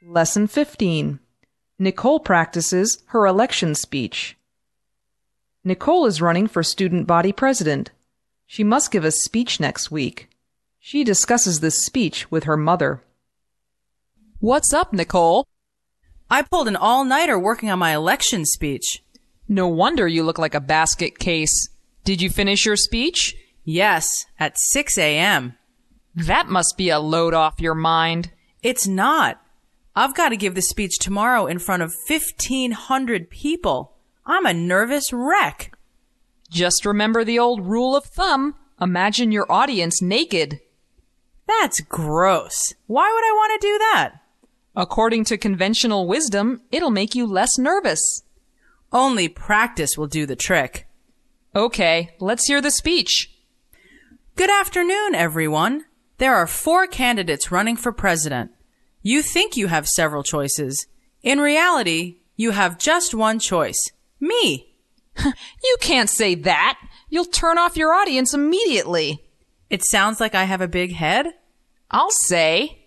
Lesson 15. Nicole practices her election speech. Nicole is running for student body president. She must give a speech next week. She discusses this speech with her mother. What's up, Nicole? I pulled an all-nighter working on my election speech. No wonder you look like a basket case. Did you finish your speech? Yes, at 6 a.m. That must be a load off your mind. It's not. I've got to give the speech tomorrow in front of 1,500 people. I'm a nervous wreck. Just remember the old rule of thumb. Imagine your audience naked. That's gross. Why would I want to do that? According to conventional wisdom, it'll make you less nervous. Only practice will do the trick. Okay, let's hear the speech. Good afternoon, everyone. There are 4 candidates running for president. You think you have several choices. In reality, you have just one choice. Me. You can't say that. You'll turn off your audience immediately. It sounds like I have a big head. I'll say.